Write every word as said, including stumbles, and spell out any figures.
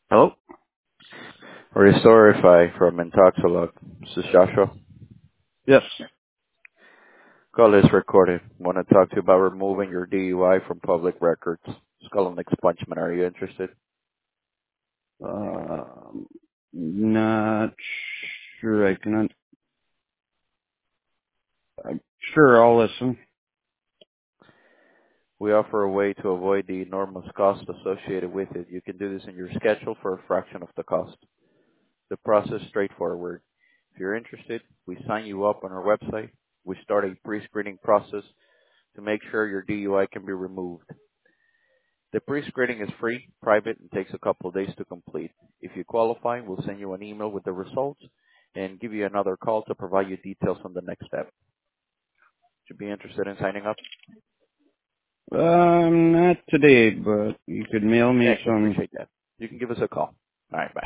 Hello? Restorify from Intoxilog. This is Joshua. Yes. Call is recorded. Want to talk to you about removing your D U I from public records. Skull and expungement. Are you interested? Um, not sure I can. Un- I'm sure I'll listen. We offer a way to avoid the enormous cost associated with it. You can do this in your schedule for a fraction of the cost. The process is straightforward. If you're interested, we sign you up on our website. We start a pre-screening process to make sure your D U I can be removed. The pre-screening is free, private, and takes a couple of days to complete. If you qualify, we'll send you an email with the results and give you another call to provide you details on the next step. Should be interested in signing up? Um, not today, but you could mail me Yeah, I some. appreciate that. You can give us a call. All right, bye.